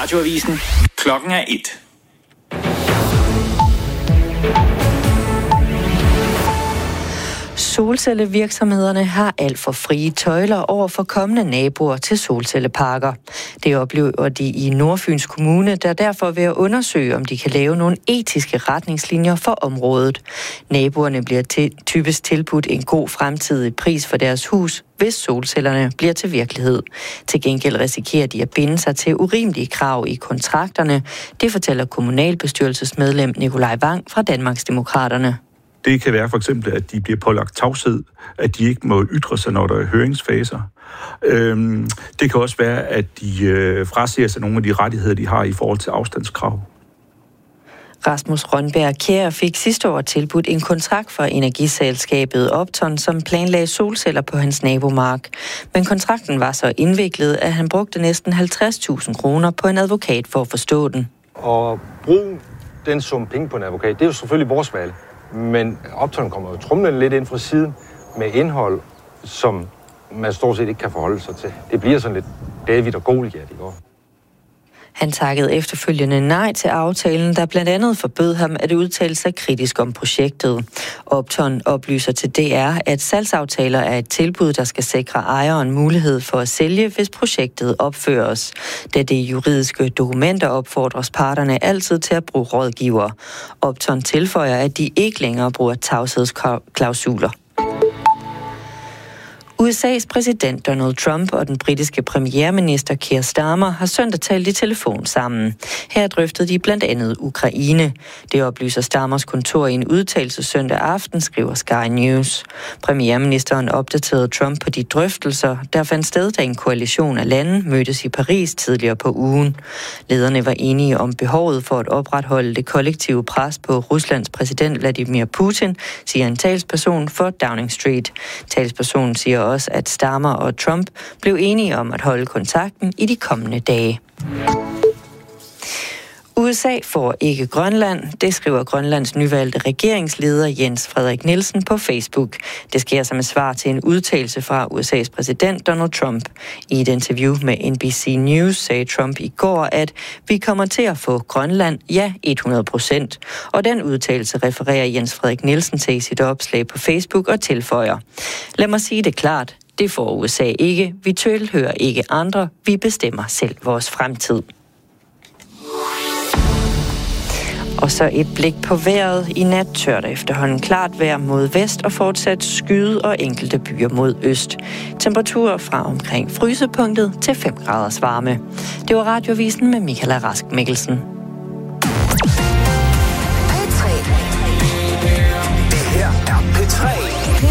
Radioavisen. Klokken er 1. Solcellevirksomhederne har alt for frie tøjler over for kommende naboer til solcelleparker. Det oplever de i Nordfyns Kommune, der derfor vil undersøge, om de kan lave nogle etiske retningslinjer for området. Naboerne bliver typisk tilbudt en god fremtidig pris for deres hus, hvis solcellerne bliver til virkelighed. Til gengæld risikerer de at binde sig til urimelige krav i kontrakterne. Det fortæller kommunalbestyrelsesmedlem Nikolaj Wang fra Danmarksdemokraterne. Det kan være for eksempel, at de bliver pålagt tavshed, at de ikke må ytre sig, når der er høringsfaser. Det kan også være, at de frasiger sig nogle af de rettigheder, de har i forhold til afstandskrav. Rasmus Rønberg Kjær fik sidste år tilbudt en kontrakt for energiselskabet Opton, som planlagde solceller på hans nabomark. Men kontrakten var så indviklet, at han brugte næsten 50.000 kroner på en advokat for at forstå den. Og bruge den sum penge på en advokat, det er jo selvfølgelig vores valg. Men Opton kommer jo trumlende lidt ind fra siden med indhold, som man stort set ikke kan forholde sig til. Det bliver sådan lidt David og Goliat i går. Han takkede efterfølgende nej til aftalen, der blandt andet forbød ham at udtale sig kritisk om projektet. Opton oplyser til DR, at salgsaftaler er et tilbud, der skal sikre ejeren mulighed for at sælge, hvis projektet opføres. Da det juridiske dokumenter opfordres parterne altid til at bruge rådgiver. Opton tilføjer, at de ikke længere bruger tavshedsklausuler. USA's præsident Donald Trump og den britiske premierminister Keir Starmer har søndag talt i telefon sammen. Her drøftede de blandt andet Ukraine. Det oplyser Starmers kontor i en udtalelse søndag aften, skriver Sky News. Premierministeren opdaterede Trump på de drøftelser, der fandt sted, da en koalition af lande mødtes i Paris tidligere på ugen. Lederne var enige om behovet for at opretholde det kollektive pres på Ruslands præsident Vladimir Putin, siger en talsperson for Downing Street. Talspersonen siger også, at Starmer og Trump blev enige om at holde kontakten i de kommende dage. USA får ikke Grønland. Det skriver Grønlands nyvalgte regeringsleder Jens Frederik Nielsen på Facebook. Det sker som et svar til en udtalelse fra USA's præsident Donald Trump. I et interview med NBC News sagde Trump i går, at vi kommer til at få Grønland, ja 100%. Og den udtalelse refererer Jens Frederik Nielsen til i sit opslag på Facebook og tilføjer: Lad mig sige det klart. Det får USA ikke. Vi tilhører ikke andre. Vi bestemmer selv vores fremtid. Og så et blik på vejret. I nat tørt efterhånden klart vejr mod vest og fortsat skyde og enkelte byer mod øst. Temperaturer fra omkring frysepunktet til 5 graders varme. Det var Radioavisen med Michaela Rask Mikkelsen. P3. Det her er P3.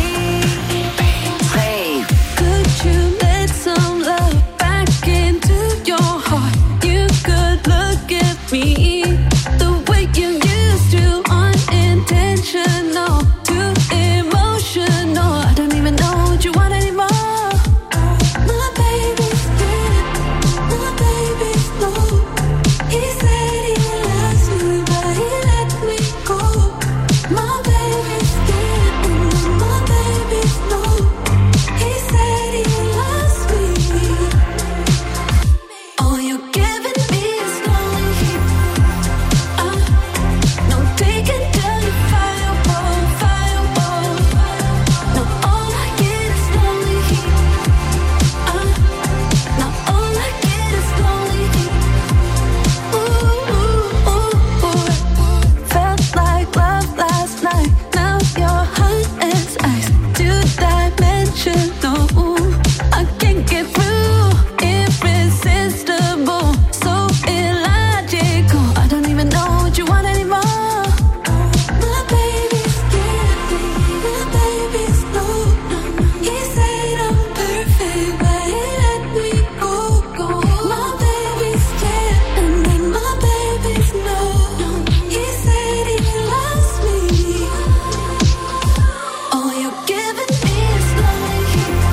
Could you let some love back into your heart? You could look at me the way you used to, unintentional, too emotional. I don't even know what you want anymore. My baby's dead, my baby's low. He said he loves me, but he let me go. My baby's dead, my baby's low. He said he loves me. All you're giving me is lonely heat. No taking till you fireball, fireball. No, all I get is lonely heat. No, all I get is lonely heat. Ooh, ooh, ooh, ooh. Felt like love last night. Now you're hot as ice. Two-dimensional. I can't get through. Irresistible. So illogical. I don't even know what you want anymore. My baby's scared. My baby's low. He said I'm perfect, but he let me go. My baby's scared, and then my baby's low. He said he loves me. All you're giving me is lonely heat.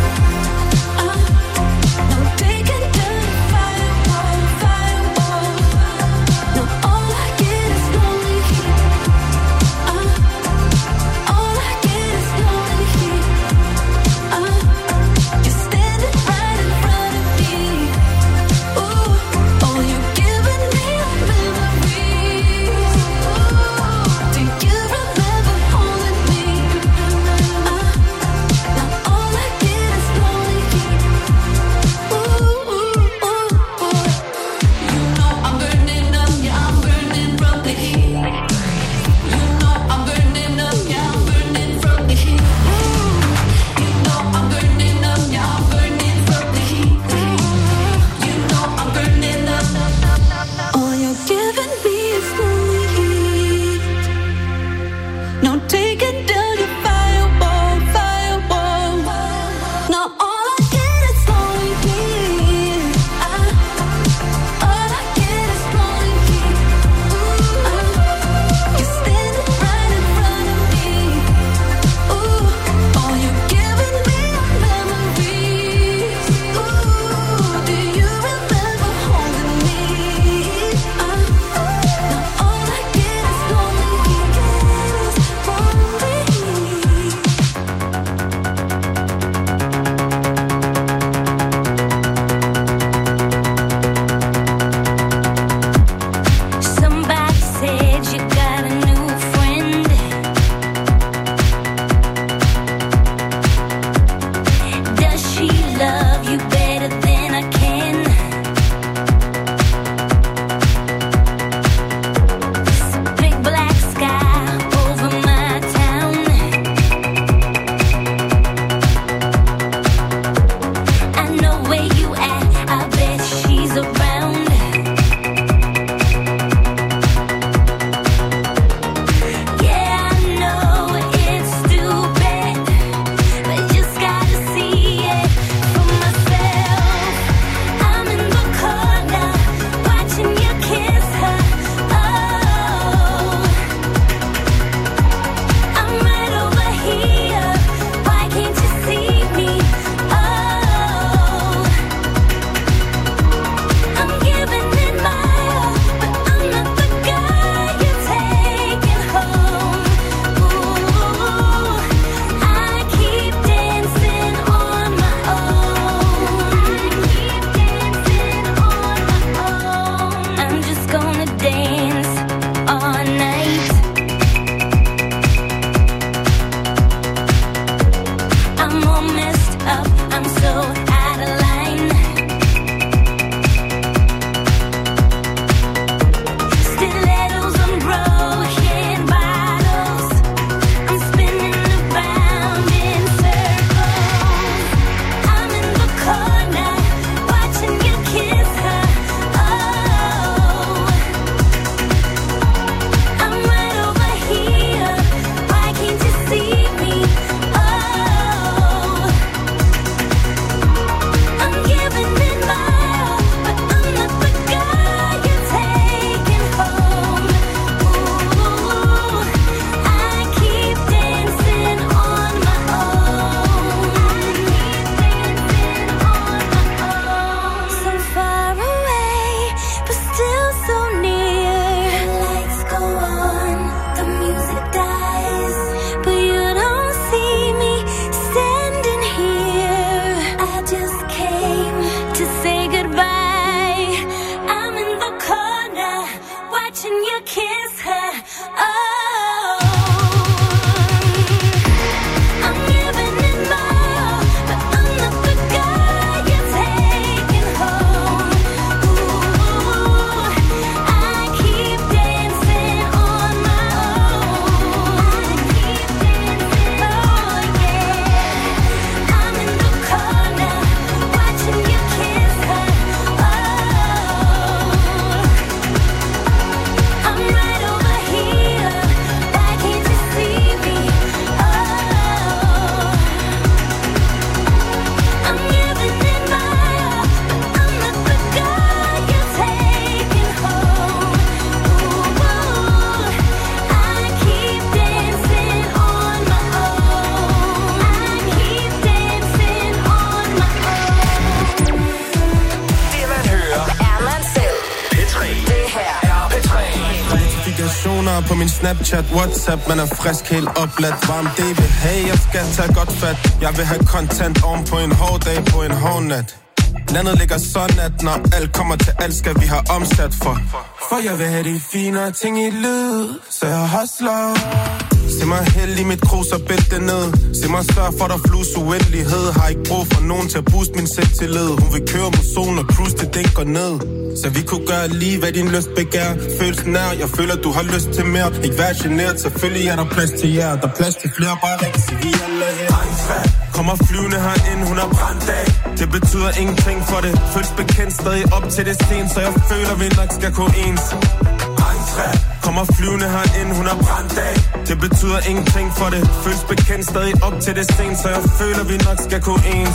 mig på min Snapchat, WhatsApp. Man er frisk, helt opladt, varm DB. Hey, jeg skal tage godt fat. Jeg vil have content oven på en hård dag, på en hård nat. Landet ligger sådan, at når alt kommer til alt, skal vi have omsat for. For jeg vil have de finere ting i livet, så jeg hustler. Se mig hælde i mit krus og bælte ned. Se mig sørge for, der flus uendelighed. Har ikke brug for nogen til at booste min selvtillid. Hun vil køre mod solen og cruise til den går ned. Så vi kunne gøre lige, hvad din lyst begær. Følelsen er, jeg føler, du har lyst til mere. Ikke vær genert, selvfølgelig er der plads til jer. Der er plads til flere, bare ring, så vi alle her. Kommer flyvende herind, hun er brændt af. Det betyder ingenting for det. Føles bekendt stadig op til det sten, så jeg føler, vi nok skal gå ens. Kommer flyvende herind, hun er brændt af. Det betyder ingenting for det. Føles bekendt stadig op til det sten, så jeg føler, vi nok skal gå ens.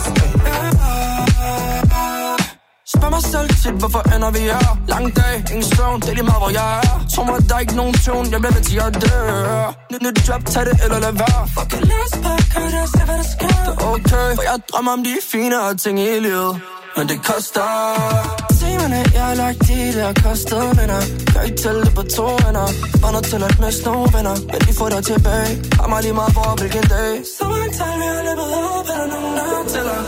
Spørg mig selv tit, hvorfor ender vi her? Lang dag, ingen søvn, det er lige meget, hvor jeg er. Tror mig, der er ikke nogen tone, jeg bliver ved til at dø. Nyt job, tag det eller lad være. Fuck it, lad os bare køre det og se, hvad der sker. Det er okay, for jeg drømmer om de finere ting i livet. Men det koster. Timerne, jeg har lagt i det har kostet, venner. Kan ikke tælle det på 2 venner. Bare nødt til at miste nogle venner. Men de får dig tilbage. Har mig lige meget for hvilken dag. Så mange tal, vi har løbet op. Er der nogen, der tæller?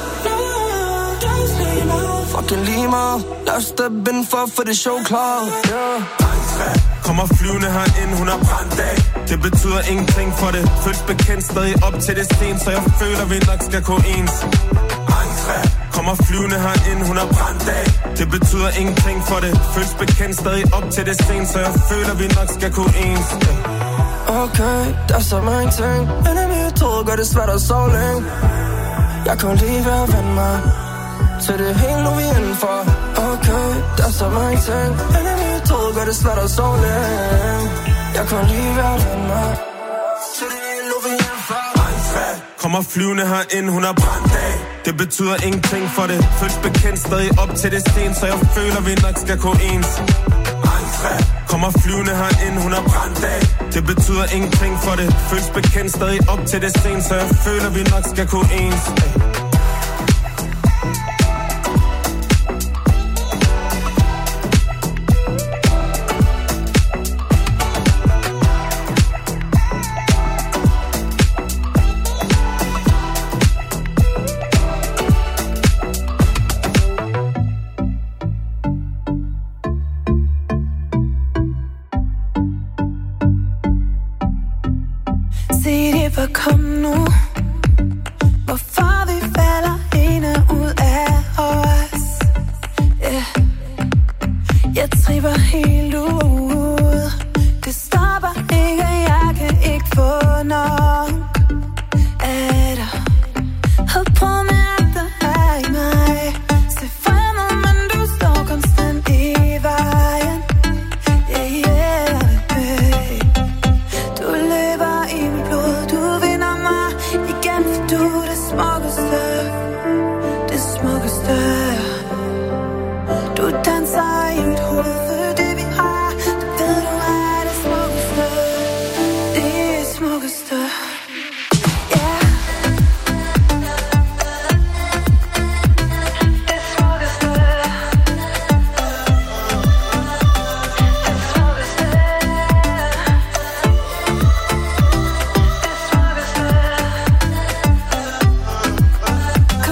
Fucking lige meget. Lad os steppe ind for at få det show klar. Kommer flyvende herind, hun er brændt af. Det betyder ingenting for det. Føles bekendt stadig op til det sten, så jeg føler, vi nok skal gå ens. Kommer flyvende herind, hun er brændt af. Det betyder ingenting for det. Føles bekendt stadig op til det sten, så jeg føler, vi nok skal gå ens. Okay, der er så mange ting. Men jeg troede, gør det svært at sove længe. Jeg kunne lige være at vende mig til det hele, nu vi er indenfor. Okay, der er så mange ting. Men jeg troede, gør det svært at sove længe. Jeg kunne lige være at vende mig til det hele, nu vi er indenfor. Kommer flyvende herind, hun er brændt af. Det betyder ingenting for det. Føles bekendt stadig op til det sten, så jeg føler, vi nok skal gå ens. Kommer flyvende herind, hun er brændt af. Det betyder ingenting for det. Føles bekendt stadig op til det sten, så jeg føler, vi nok skal gå ens. Kom nu, hvorfor vi falder ind og ud af os. Yeah. Jeg tripper helt ud. Det stopper ikke, jeg kan ikke få nok af dig. Havde prøvet med alt, der er i mig. Se fremad, men du står konstant i vejen. Yeah, yeah, babe. Du løber i mit blod. Det smukkeste. Du danser i mit hoved, for det vi har. Du ved, du er det smukkeste. Det smukkeste. Yeah. Det smukkeste. Det smukkeste.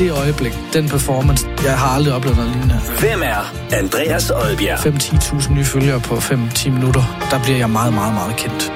det øjeblik, den performance, jeg har aldrig oplevet noget lignende. Hvem er Andreas Odbjerg? 5-10.000 nye følgere på 5-10 minutter. Der bliver jeg meget, meget, meget kendt.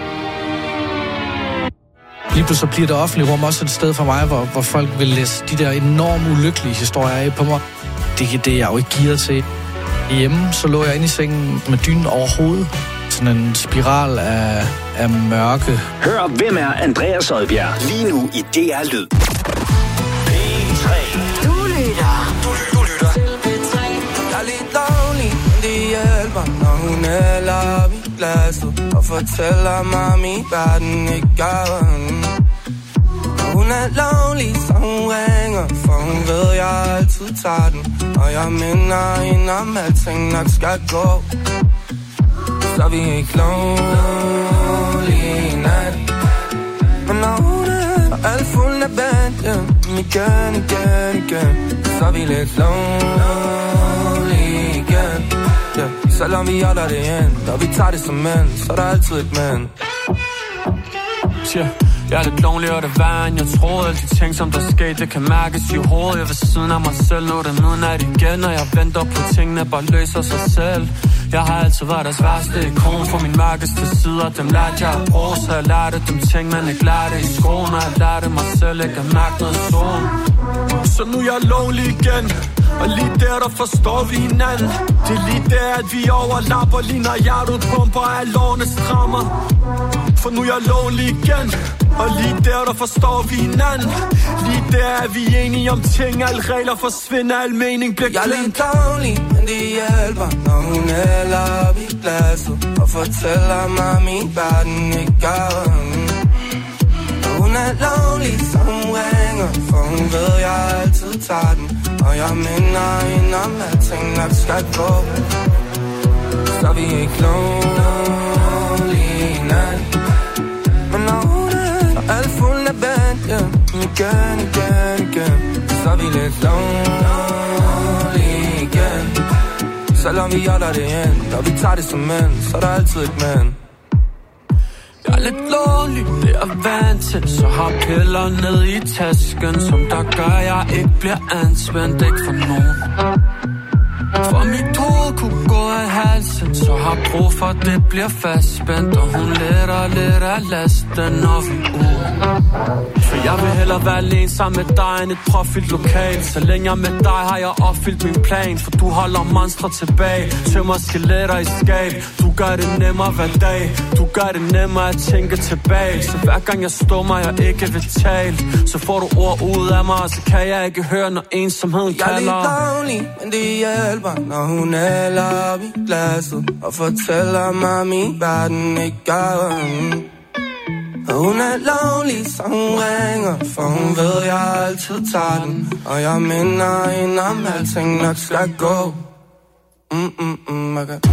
Lige pludselig bliver det offentlige rum også et sted for mig, hvor folk vil læse de der enormt ulykkelige historier af på mig. Det er det, jeg jo ikke gearet til. Hjemme så lå jeg inde i sengen med dynen over hovedet. Sådan en spiral af mørke. Hør, hvem er Andreas Odbjerg lige nu i DR Lyd. P3. Du lytter til P3. Jeg er lidt lonely, men det hjælper, når hun hælder op i glasset og fortæller mig, at min verden ikke gør den. Hun er lonely, så hun ringer, for hun ved, jeg altid tager den. Og jeg minder hende om, at ting nok skal gå. Så er vi ikke lonely i nat. Men når hun er alt fuld af band, igen, så er vi lidt lonely igen. Selvom vi holder det ind, og vi tager det som mænd, så er der altid et mænd. Jeg er lidt lonely, og det er værre, end jeg troede. Alle de ting, som der skete, det kan mærkes i hovedet. Jeg er ved siden af mig selv, nu er det midnat igen. Og jeg venter på tingene, bare løser sig selv. Jeg har altid været deres værste ikon for min mørkeste sider. Dem lærte jeg at bruge, så jeg lærte dem ting, man ikke lærte i skolen. Og jeg lærte mig selv ikke at mærke noget sådan. Så nu er jeg lonely igen, og lige der forstår vi hinanden. Det er lige der, at vi overlapper, lige når hjertet pumper af lårene strammer. For nu er jeg lonely igen, og lige der forstår vi hinanden. Lige der er vi enige om ting, alle regler forsvinder, al mening bliver glemt. Jeg er lidt lonely, men det hjælper, når hun hælder op i glasset og fortæller mig, at min verden ikke gør den. Hun er lonely, så hun ringer, for hun ved, jeg altid tager den. Og jeg minder hende om, at ting nok skal gå. Så er vi ikke lonely i nat. Men når hun er alt fuld af band, igen, så er vi lidt lonely igen. Selvom vi holder det ind, og vi tager det som mænd, så er der altid et mænd. Jeg er lidt lonely, det er vant til. Så har piller ned i tasken, som der gør, jeg ikke bliver anspændt. Ikke for nogen. For mit hoved kunne gå af halsen, så har brug for, det bliver fastspændt. Og hun letter lidt af lasten, når vi er ude. For jeg vil hellere være alene sammen med dig end et profildt lokal. Så længe jeg er med dig, har jeg opfyldt min plan. For du holder monstre tilbage, tømmer skeletter i skab. Du gør det nemmere hver dag, du gør det nemmere at tænke tilbage. Så hver gang jeg stummer, jeg ikke vil tale, så får du ord ud af mig, og så kan jeg ikke høre, når ensomheden kalder. Jeg er lidt lonely, men det hjælper, når hun hælder op i glasset og fortæller mig, at min verden ikke gør den. Og hun er lonely, så hun ringer, for hun ved, jeg altid tager den. Og jeg minder hende om, at alting nok skal gå. Okay.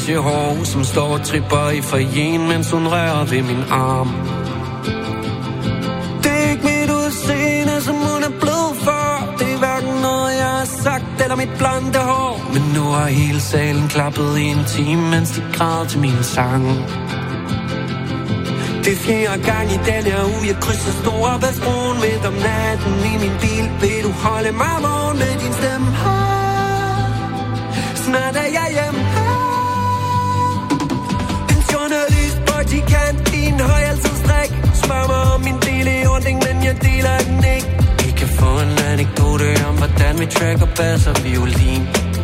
beige hår, som står og tripper i foyen, mens hun rører ved min arm. Det er ikke mit udseende, som hun er blevet for. Det er hverken noget, jeg har sagt, eller mit blonde hår. Men nu har hele salen klappet i en time, mens de græd til min sang. Det er 4. gang i den her uge, jeg krydser Storebæltsbroen midt om natten i min bil. Vil du holde mig vågen med din stemme? Snart er jeg hjemme. En journalist, praktikant i en højaltidsdrik. Spørg mig om min del i ordning, men jeg deler den ikke. Vi kan få en anekdote om, hvordan vi tracker bass og violin.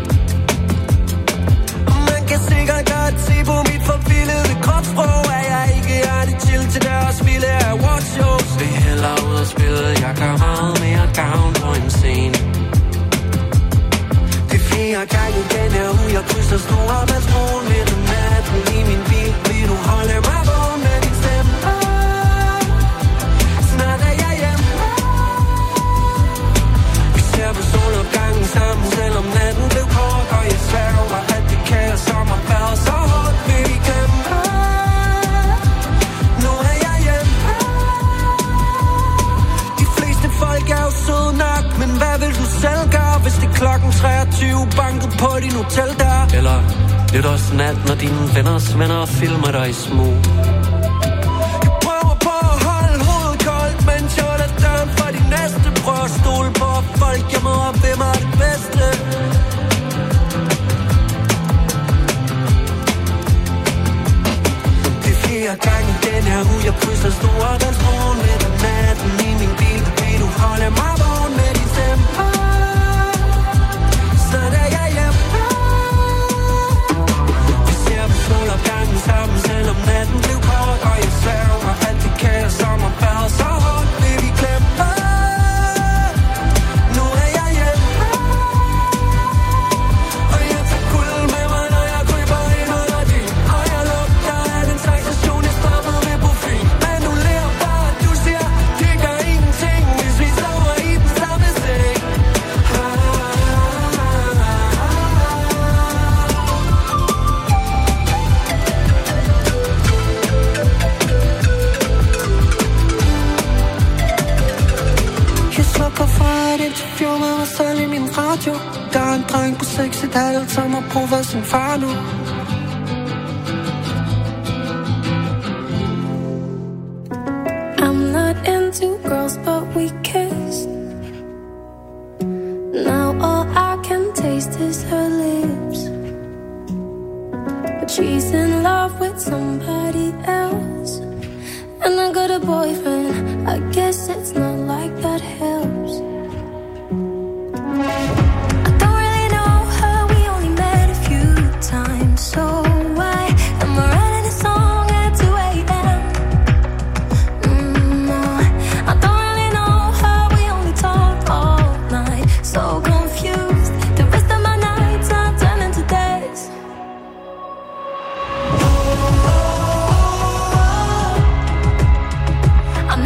Og man kan sikkert godt se på mit forvildede kropssprog, at jeg ikke er det chill til deres vilde awardshows. Vil hellere ud og spille, jeg gør meget mere gavn på en scene. Det er 4. gang i den her uge, jeg krydser Storebæltsbroen midt om natten i min bil. Vil du holde mig vågen med din stemme? Snart er jeg hjemme. Vi ser på solopgangen sammen, selvom natten blev kort. Og jeg sværger, at det kaos som har været så hårdt. Vil vi glemme? Nu er jeg hjemme. De fleste folk er jo søde nok, men hvad vil du selv gøre, hvis det klokken 23 banket på din hoteldør? Eller nytårsnat, når dine venners venner filmer dig i smug. Jeg prøver på at holde hovedet koldt, mens jeg holder døren for de næste. Prøver at stole på folk, jeg møder ved mig det bedste. Det er 4. gang i den her uge, jeg krydser Storebæltsbroen midt om natten i min bil. Vil du holde mig vågen med din stemme? Snart er jeg hjemme. Vi ser på solopgangen sammen, selvom natten blev kort. Og jeg sværger, at det kaos som har været så hårdt. Vil vi glemme? Nu er jeg hjemme. Og jeg tager guld med mig, når jeg kryber ind under din. Og jeg lugter af den slags station, jeg stoppede ved profil. Men du lærer bare, at du siger, det gør ingenting, hvis vi sover i den samme seng. Jeg slukker for et interview med mig selv i min radio. Der er en dreng på 6,5, som har brug for sin far nu. I'm not into girls, but we kissed. Now all I can taste is her lips. But she's in love with somebody else. And I got a boyfriend, I guess it's not like that helps. I don't really know her, we only met a few times. So why am I writing a song at 2 a.m.? No, I don't really know her, we only talk all night. So confused, the rest of my nights are turning to days. I'm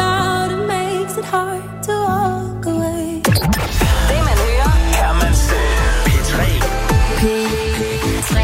about it makes it hard to walk away. Det man hører, kan man se. P3. P3.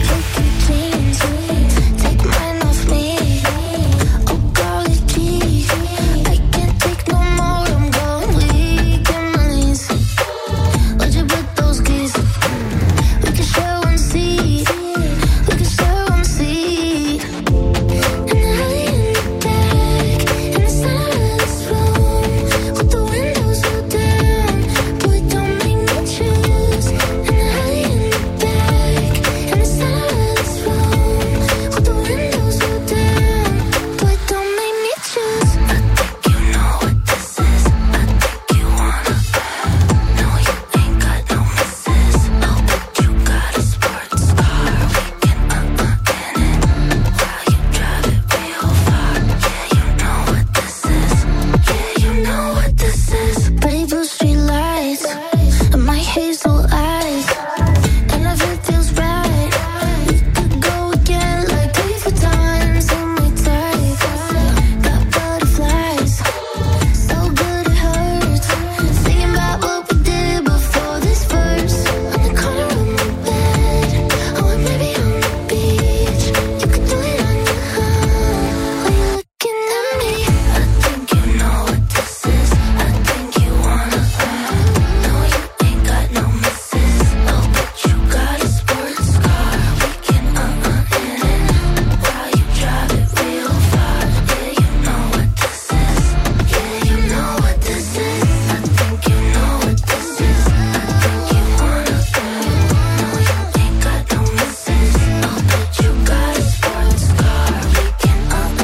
Take the mind off me. Oh golly gee, I can't take no more. I'm going weak in my knees. Would you put those keys? We can share one seat. We can share one seat. And I in the back, in the center of this room, with the windows rolled down. Boy, don't make me choose. And I in the back, in the center of this room, with the windows rolled down. Boy, don't make me choose. I think you know what this is. I think you wanna. No, you ain't got no misses. Oh, but you got a sports car. We can in it while you drive it real far. Yeah, you know what this is. Yeah, you know what this is. Pretty blue street lights and my hazel eyes, and if it feels right, we could go again like 3-4 times on my type. Got butterflies, so good it hurts. Thinking about what we did before this verse. On the corner of my bed, or maybe on the beach. You could do it on your own while you're looking at me. I think you know what this is. I think you wanna. No, you ain't got no misses. Oh, but you got a sports car. We can in it while you drive it real far. Yeah, you know what this is. Yeah, you know what this is. I think you know what this is. I think you wanna. No, you ain't got no misses. Oh, but you got a sports car. We can in it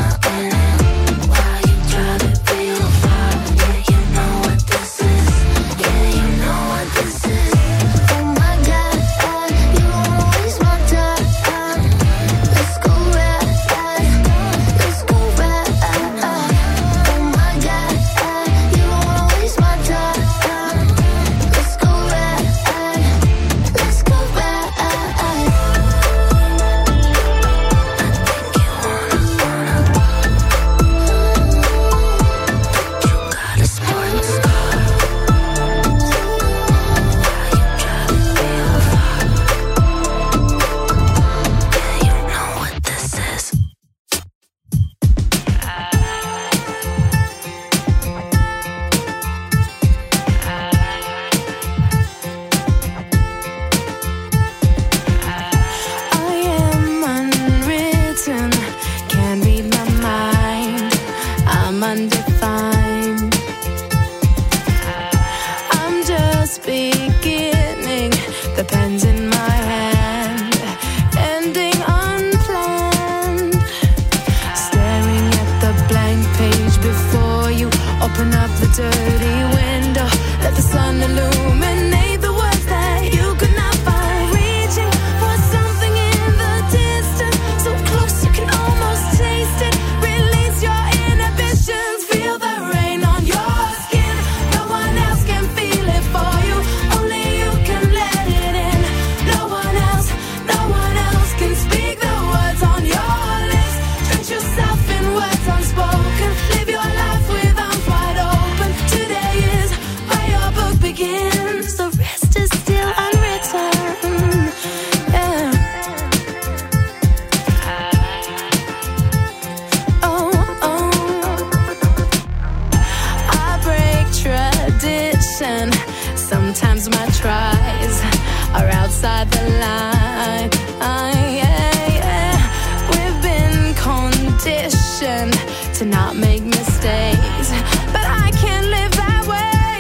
while you drive it real far. Yeah, you know what this is. Yeah, you know what this is. Oh my God, you wanna waste my time? Let's go ride. Let's go ride. Oh my God, you wanna waste my time? Let's go ride. Let's go ride. I think you wanna. You got a sports car. Yeah, you know what this is. I am unwritten, can't read my mind. I'm undefined. I'm just beginning, the pen's in my hand, ending unplanned. Staring at the blank page before you, open up the dirty window, let the sun illuminate the words that you could not find. Reaching for something in the distance, so close you can almost taste it. Release your inhibitions, feel the rain on your skin. No one else can feel it for you, only you can let it in. No one else can speak the words on your lips. Drench yourself in words unspoken, live your life with arms wide open. Today is where your book begins, the rest is still unwritten. Yeah. Oh, I break tradition. Sometimes my tries are outside the line. We've been conditioned to not make mistakes, but I can't live that way.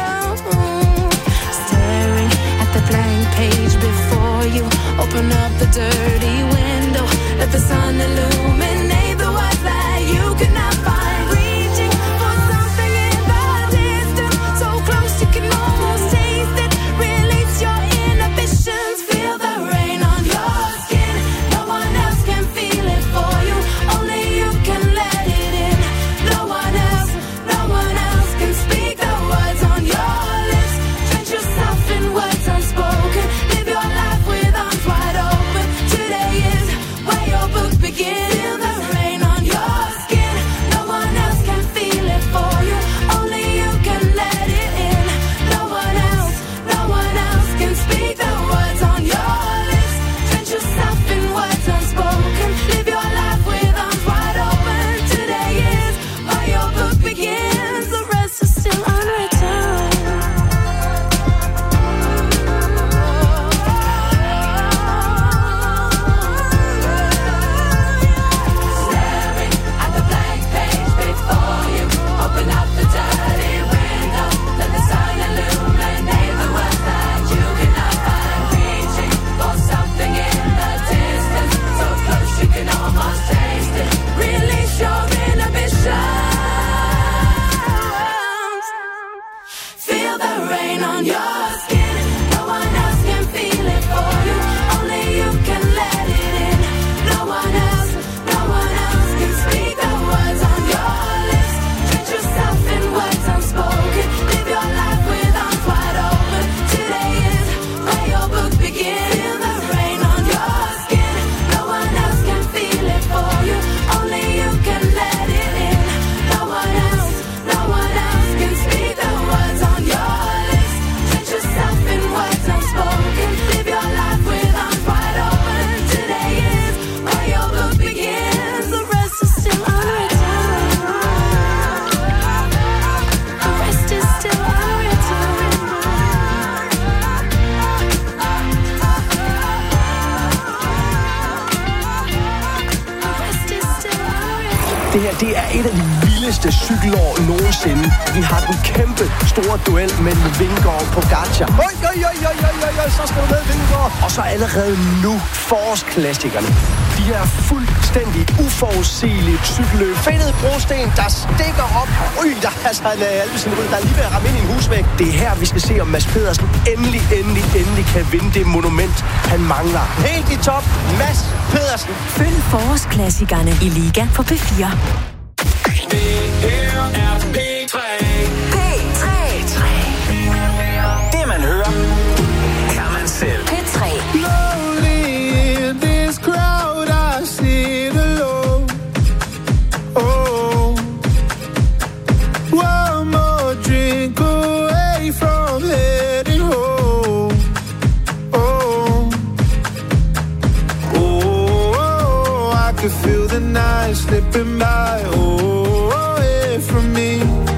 Staring at the blank page before you, open up the dirty window, let the sun illuminate the words that you could not find. Reaching for something in the distance, so close you can almost taste it. Release your inhibitions, feel the on your skin. No one else can feel it for you. Only you can let it in. No one else can speak the words on your lips. Treat yourself in words unspoken. Live your life with arms wide open. Today is where your book begins. Feel the rain on your skin. No one else can feel it for you. Only you can let it in. No one else can speak the words on your lips. Treat yourself in words unspoken. Live your life with arms wide open. Today is where your book begins. The rest is still unwritten. The rest is still unwritten. The rest is still unwritten. Det her, det er et af de vildeste cykelår nogensinde. Vi har den kæmpe store duel mellem Vingegaard og Pogačar. Så skal du med, Vingegaard. Og så allerede nu forårsklassikerne. De her fuldstændig uforudsigelige cykelløb. Fedtet brosten, der stikker op. Der er altså en Alpecin ryg, der er lige ved at ramme ind i en husvæg. Det er her, vi skal se, om Mads Pedersen endelig kan vinde det monument, han mangler. Helt i top, Mads Pedersen. Følg forårsklassikerne i Liga på P4. Det man hører, kan man selv. P3. Feel the night slipping by, away from me.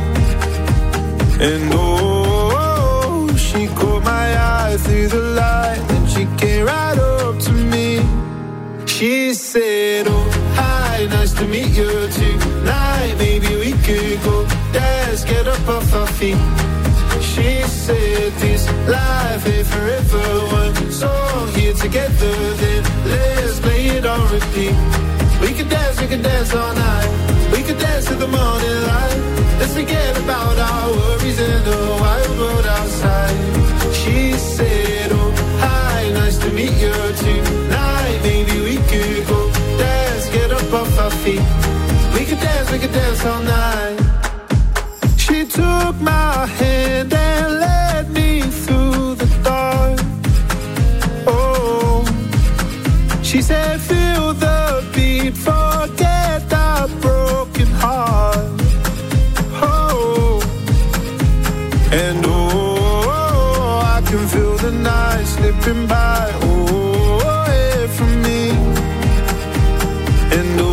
And she caught my eye through the light, and she came right up to me. She said, oh, hi, nice to meet you tonight. Maybe we could go dance, get up off our feet. She said, this life ain't forever. One song here together, then let's play it on repeat. We could dance all night. We could dance to the morning light. Let's forget about our worries in the wild world outside. She said, oh, hi, nice to meet you tonight. Maybe we could go dance, get up off our feet. We could dance all night. She took my hand and led me through the dark. Oh, she said, feel the beat, forget that broken heart. Oh, and I can feel the night slipping by, away from me. And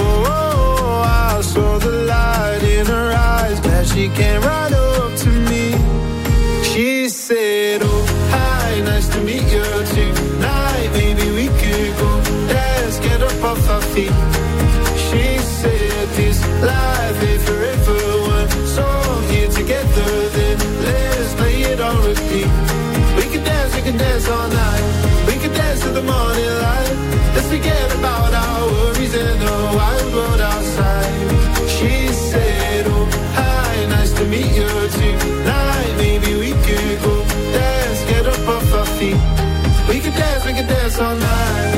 I saw the light in her eyes, glad she came right up to me. She said, oh, hi, nice to meet you tonight. Maybe we could go dance, get up off our feet. She said, this life ain't forever. One song here together, then let's play it on repeat. We can dance all night. We can dance to the morning light. Let's forget about our worries in the wild world outside. She said, oh, hi, nice to meet you tonight. Maybe we could go dance, get up off our feet. We can dance all night.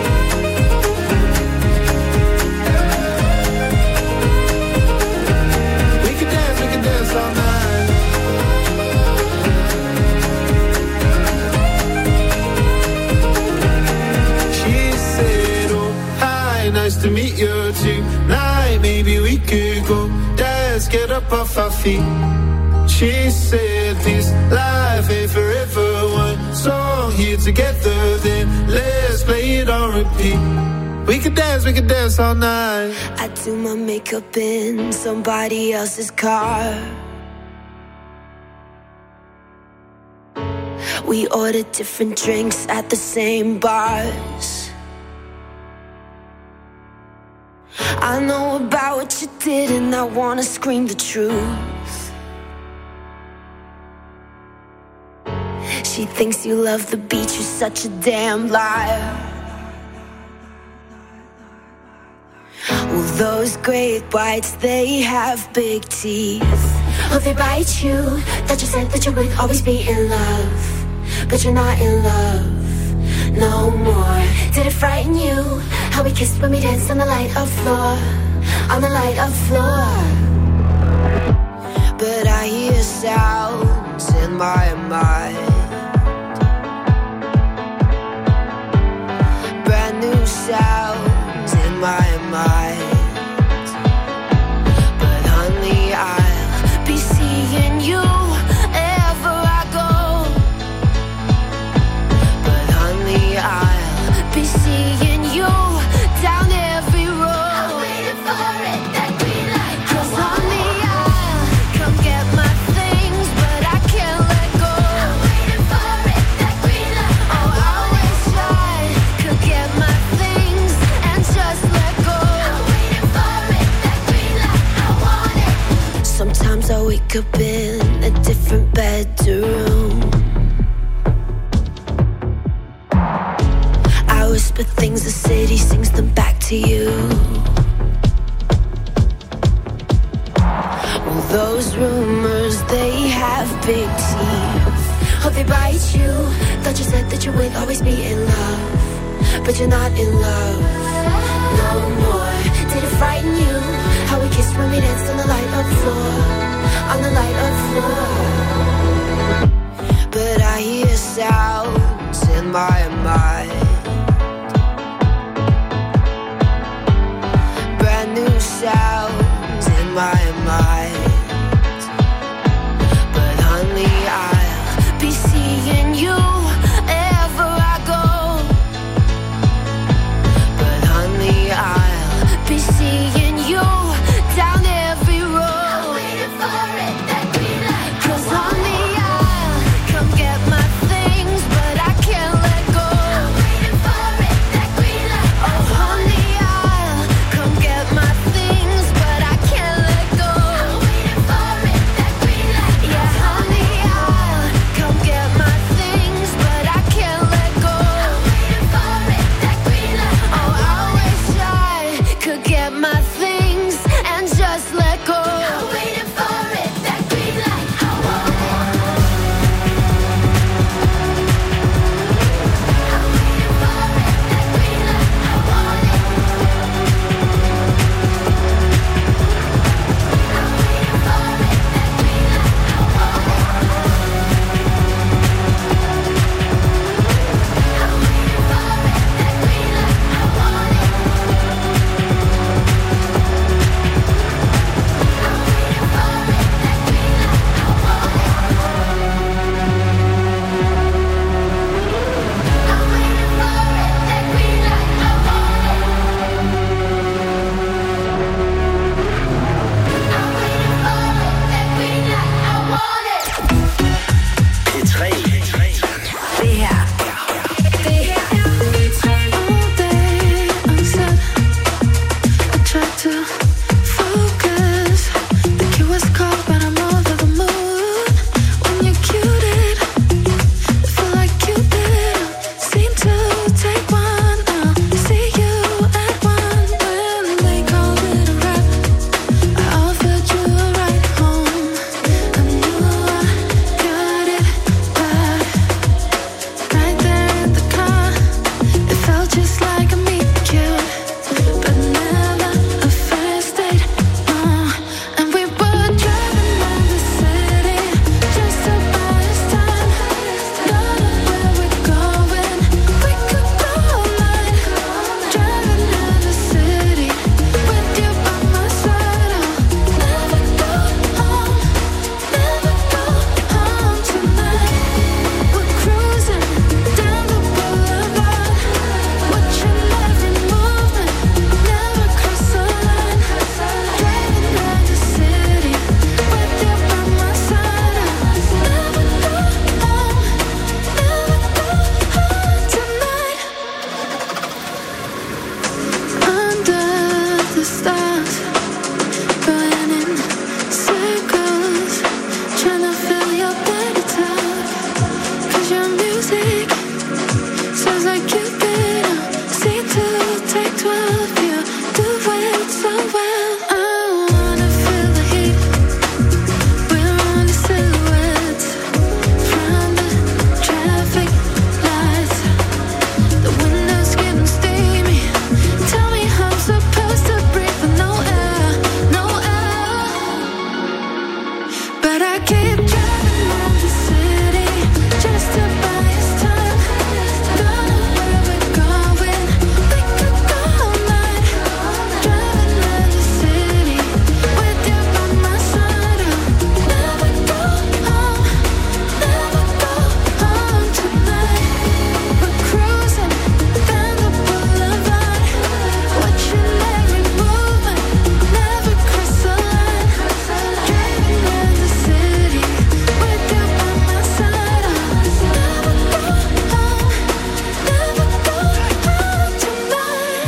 We can dance all night. She said, oh, hi, nice to meet you tonight. Maybe we could go dance, get up off our feet. She said, this life ain't forever. One song here together, then let's play it on repeat. We could dance all night. I do my makeup in somebody else's car. We ordered different drinks at the same bars. I know about what you did and I wanna scream the truth. She thinks you love the beach, you're such a damn liar. Well, those great whites, they have big teeth. Hope they bite you. That you said that you would always be in love, but you're not in love no more. Did it frighten you? How we kissed when we danced on the light of floor, on the light of floor. But I hear sounds in my mind, brand new sounds in my mind. But honey, I'll be seeing you ever I go. But honey, I'll be seeing you down every road. I'm waiting for it, that green light. 'Cause honey, I'll come get my things, but I can't let go. I'm waiting for it, that green light. Oh, I wish I could get my things and just let go. I'm waiting for it, that green light. I want it. Sometimes I wake up in a different bedroom. I whisper things, the city sings them back to you. Well, those rumors, they have big teeth. Hope they bite you. Thought you said that you would always be in love, but you're not in love no more. Did it frighten you? How we kissed when we danced on the light of floor, on the light of floor. But I hear sounds in my mind, brand new sounds in my mind. But honey, I'll be seeing you ever I go. But honey, I'll be seeing you down every road. I'm waiting for it, that green light. 'Cause honey, I'll come get my things, but I can't let go. But I keep driving around the city just to buy his time. Don't know where we're going. We could go all night. Driving around the city with you by my side. I'll never go home. Never go home tonight. We're cruising down the boulevard, watching every movement, never cross the line. Driving around the city with you by my side. I'll never go home, never go home tonight.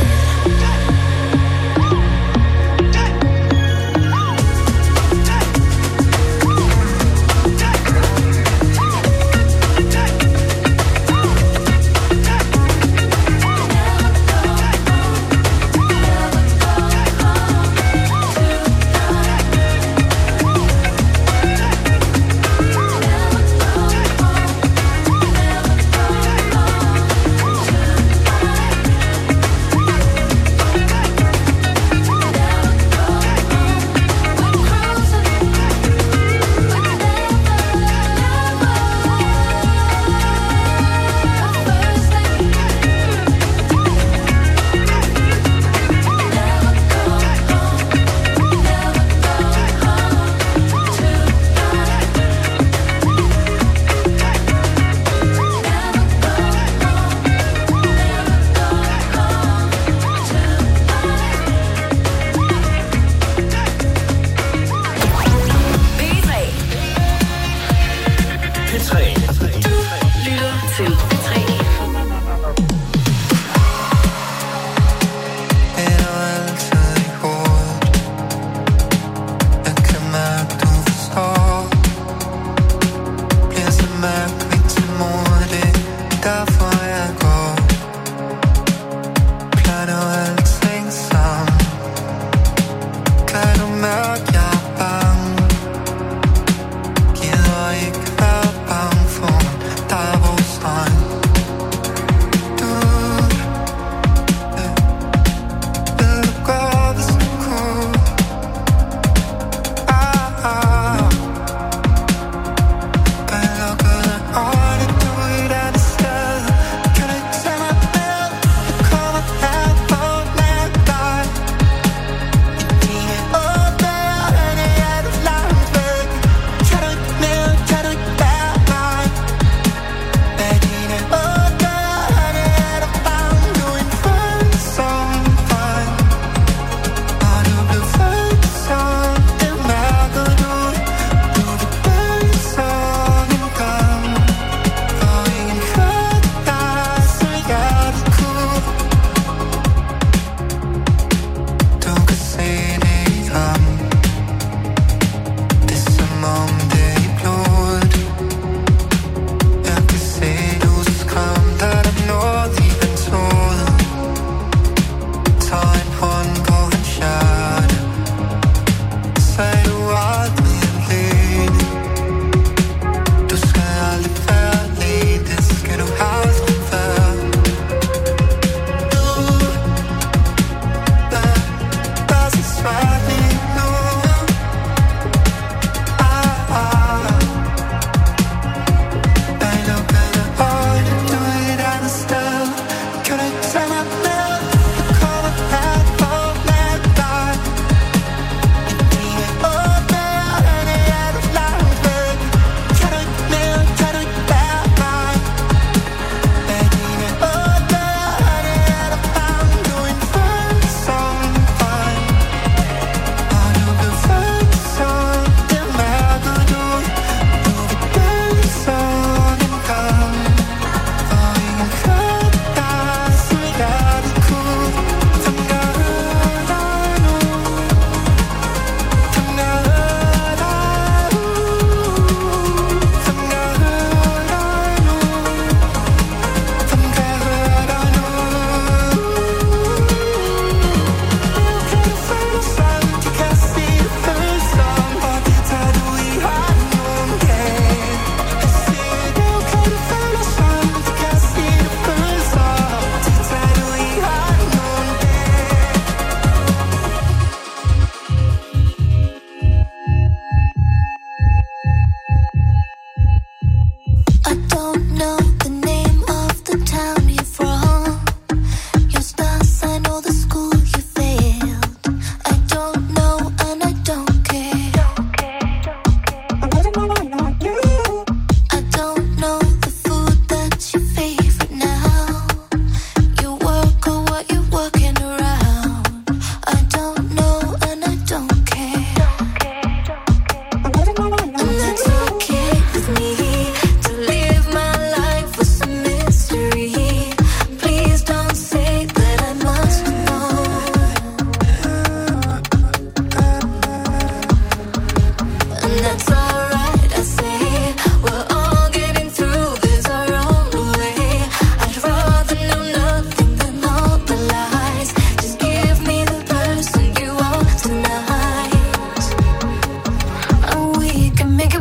Gider ikke være bange for, der er vores egen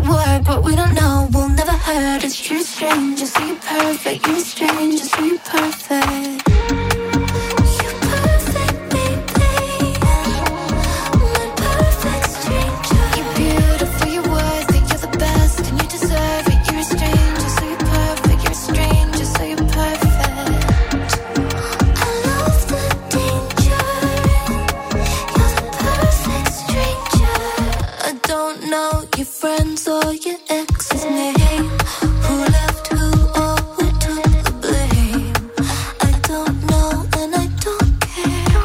it work, but we don't know, we'll never hurt us. You're a stranger, so you're perfect. You're a stranger, so you're perfect. You're perfect, baby. My perfect stranger. You're beautiful, you're worth it, you're the best, and you deserve it. You're a stranger, so you're perfect. You're a stranger, so you're perfect. I love the danger. You're the perfect stranger. I don't know your friends or your ex's name. Who left who or who took the blame? I don't know and I don't care.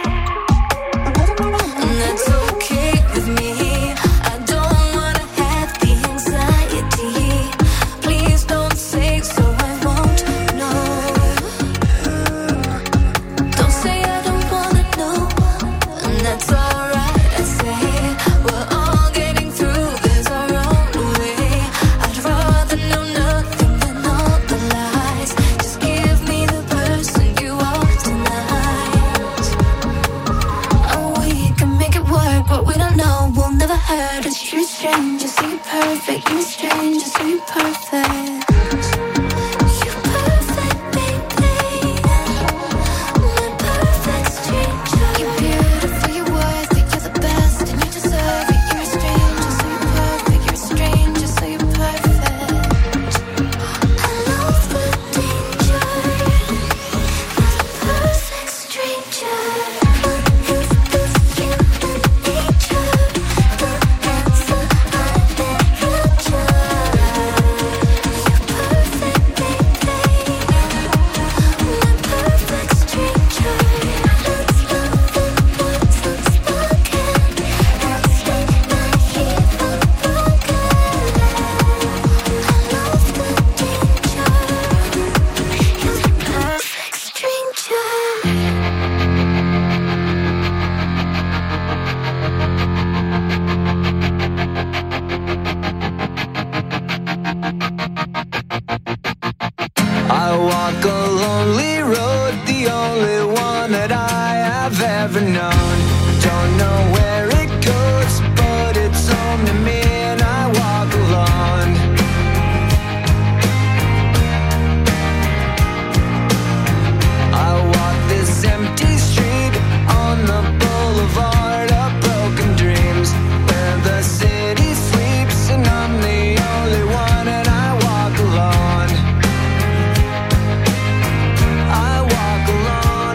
And that's okay with me. I don't wanna have the anxiety. Please don't say so, I won't know. Don't say I don't wanna know. And that's alright, I say. We're all getting through this our own way. I'd rather know nothing than all the lies. Just give me the person you are tonight. Oh, we can make it work, but we don't know, we'll never hurt us. You're a stranger, so you're perfect. You're a stranger, so you're perfect. You're perfect, baby. My perfect stranger. You're beautiful, you're worth it, you're the best, and you deserve it. You're a stranger, so you're perfect. You're a stranger, so you're perfect. I love the danger. You're the perfect stranger. I walk a lonely road, the only one that I have ever known. Don't know where it goes, but it's home to me and I walk alone. I walk this empty street on the boulevard of broken dreams, where the city sleeps and I'm the only one and I walk alone. I walk alone.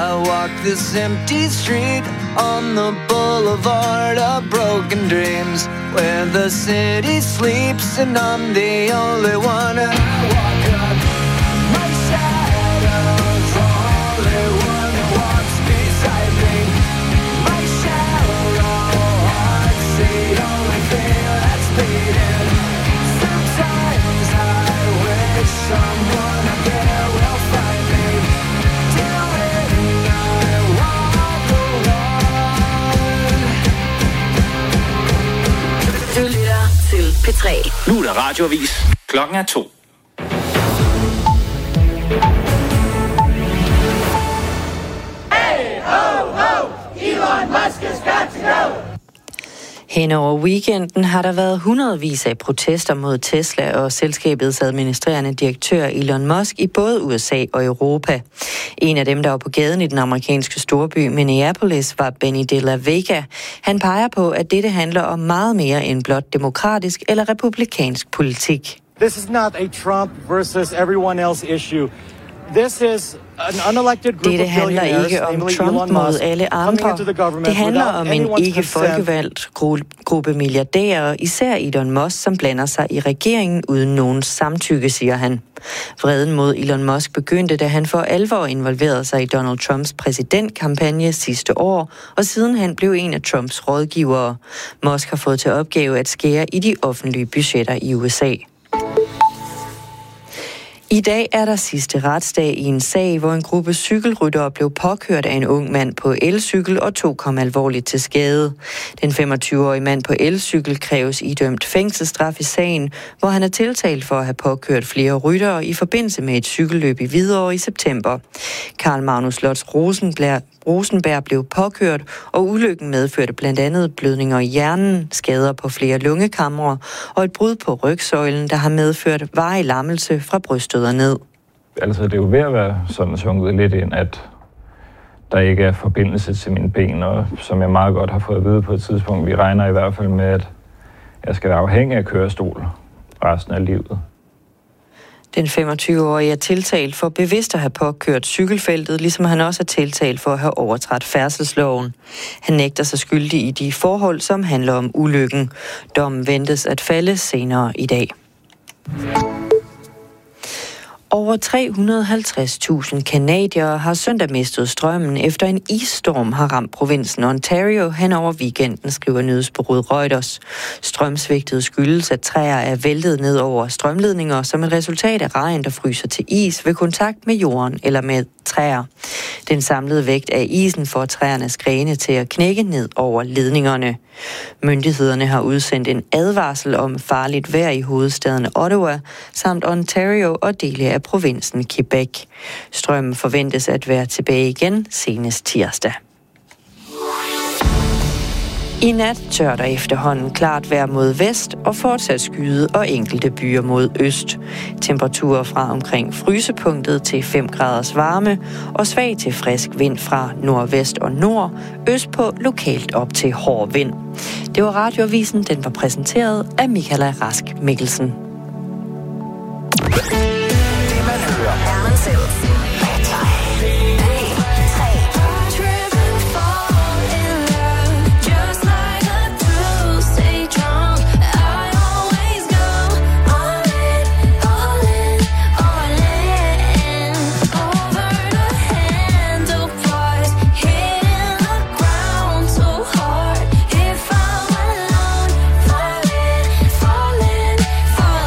I walk this empty street on the boulevard of broken dreams, where the city sleeps and I'm the only one. And I walk up, my shadow's the only one that walks beside me. My shallow heart's the only thing that's beating. Sometimes I wish someone up there will find me. Till then I walk alone. Du lytter til P3. Nu er der radioavis. Klokken er 2. Hen over weekenden har der været hundredvis af protester mod Tesla og selskabets administrerende direktør Elon Musk i både USA og Europa. En af dem, der var på gaden i den amerikanske storby Minneapolis, var Benny de la Vega. Han peger på, at dette handler om meget mere end blot demokratisk eller republikansk politik. This is not a Trump versus everyone else issue. This is an unelected group Dette of handler billionaires, ikke om namely Trump Elon mod Musk, alle coming andre. into the government Det handler without om en anyone's ikke folkevalgt gruppe milliardærer, især Elon Musk, som blander sig i regeringen uden nogens samtykke, siger han. Vreden mod Elon Musk begyndte, da han for alvor involverede sig i Donald Trumps præsidentkampagne sidste år, og siden han blev en af Trumps rådgivere. Musk har fået til opgave at skære i de offentlige budgetter i USA. I dag er der sidste retsdag i en sag, hvor en gruppe cykelryttere blev påkørt af en ung mand på elcykel, og 2 kom alvorligt til skade. Den 25-årige mand på elcykel kræves idømt fængselsstraf i sagen, hvor han er tiltalt for at have påkørt flere ryttere i forbindelse med et cykelløb i Hvidovre i september. Karl Magnus Lotz Rosenberg blev påkørt, og ulykken medførte blandt andet blødninger i hjernen, skader på flere lungekamre og et brud på rygsøjlen, der har medført varig lammelse fra brystet og ned. Altså, det er jo ved at være sådan sunket lidt ind, at der ikke er forbindelse til mine ben, og som jeg meget godt har fået at vide på et tidspunkt, vi regner i hvert fald med, at jeg skal være afhængig af kørestol resten af livet. Den 25-årige er tiltalt for bevidst at have påkørt cykelfeltet, ligesom han også er tiltalt for at have overtrådt færdselsloven. Han nægter sig skyldig i de forhold, som handler om ulykken. Dommen ventes at falde senere i dag. Over 350.000 canadiere har søndag mistet strømmen efter en isstorm har ramt provinsen Ontario hen over weekenden, skriver nyhedsbureauet Reuters. Strømsvigtet skyldes, at træer er væltet ned over strømledninger som et resultat af regn, der fryser til is ved kontakt med jorden eller med træer. Den samlede vægt af isen får træernes grene til at knække ned over ledningerne. Myndighederne har udsendt en advarsel om farligt vejr i hovedstaden Ottawa, samt Ontario og dele af provinsen Quebec. Strømmen forventes at være tilbage igen senest tirsdag. I nat tør der efterhånden klart vejr mod vest og fortsat skyde og enkelte byer mod øst. Temperaturer fra omkring frysepunktet til 5 graders varme og svag til frisk vind fra nordvest og nord, øst på lokalt op til hård vind. Det var Radioavisen, den var præsenteret af Michaela Rask Mikkelsen. Falling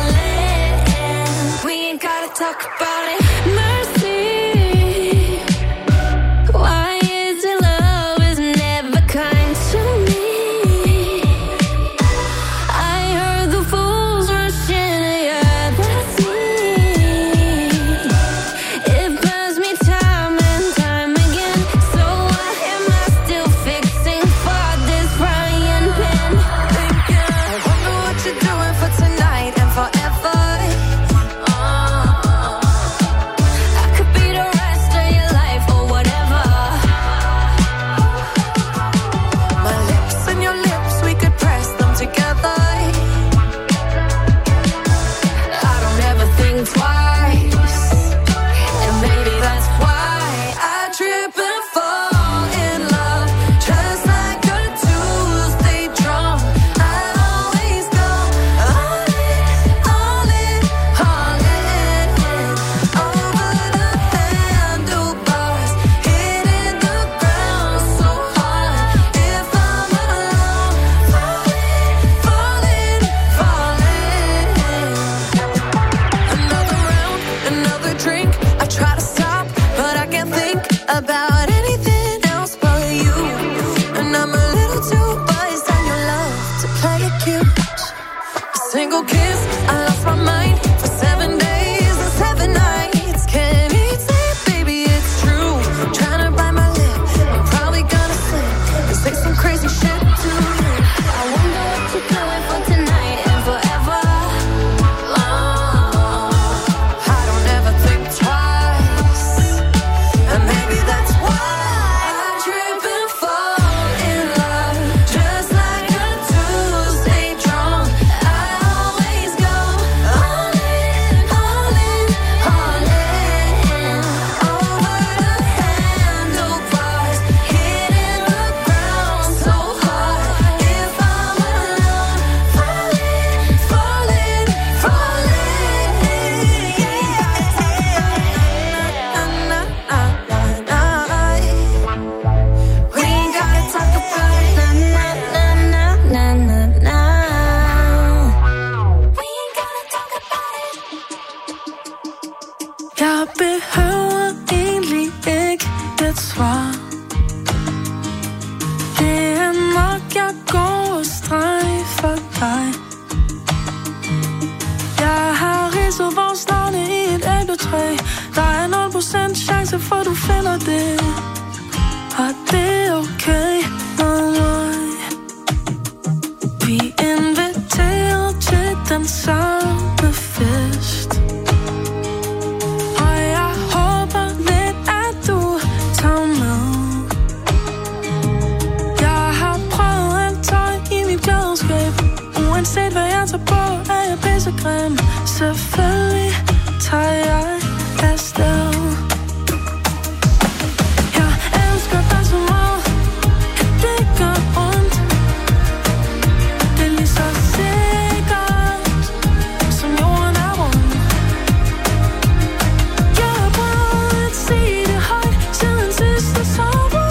fra. Det er nok, jeg går og strejfer dig. Jeg har ridset vores navne i et æbletræ. Der er 0% chance for, du finder det. Og det er okay med mig. Vi inviteret til den samme fest. Og jeg håber lidt, at du tager med. Jeg har prøvet alt tøj i mit klædeskab. Uanset hvad jeg tager på, er jeg pissegrim. Selvfølgelig tager jeg afsted. Jeg elsker dig så meget, at det gør ondt. Det er lige så sikkert, som jorden er rund. Jeg har prøvet at sige det højt siden sidste sommer.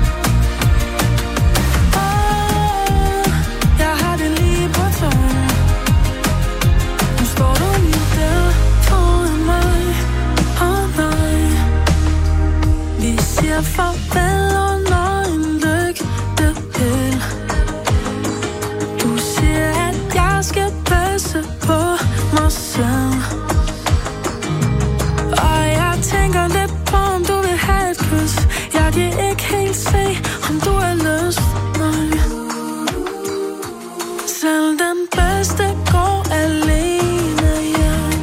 Jeg har det lige på tungen. Nu står du lige der foran mig. Nej, vi siger farvel under en lygtepæl. Du siger, at jeg skal passe på mig selv. Og jeg tænker lidt på, om du vil have et kys. Jeg kan ikke helt se, om du har lyst. Nej. Selv den bedste går alene hjem.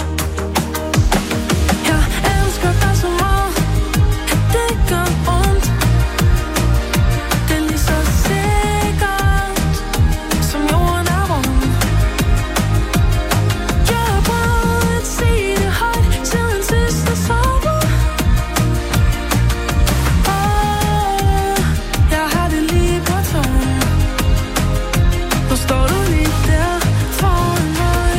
Jeg elsker dig så meget, at det gør ondt. Det er lige så sikkert, som jorden er rund. Jeg har prøvet at sige det højt siden sidste sommer. Jeg har det lige på tungen. Nu står du lige der foran mig.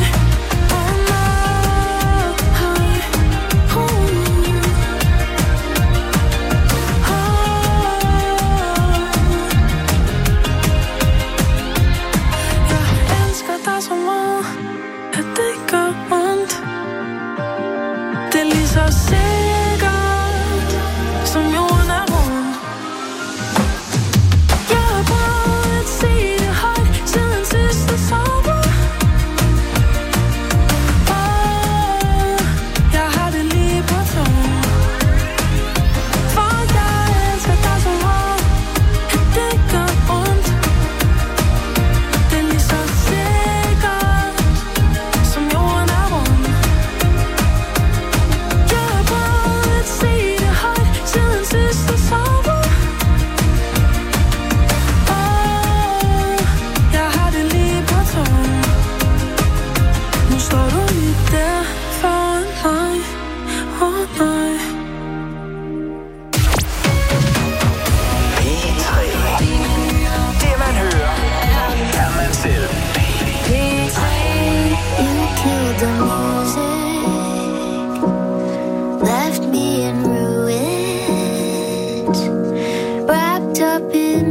Jeg elsker dig så meget, at det gør ondt. Det er lige så sikkert, som jorden er rund. Jeg har prøvet at sige det højt siden sidste sommer. Jeg har det lige på tungen. For jeg elsker dig så meget, at det gør ondt. Det er lige så sikkert, som jorden er rund. Jeg har prøvet at sige det højt siden sidste sommer. Jeg har det lige på tungen. Nu står du lige der foran mig. Nej. Det man hører, kan man selv. You killed the music, left me in ruins, wrapped up in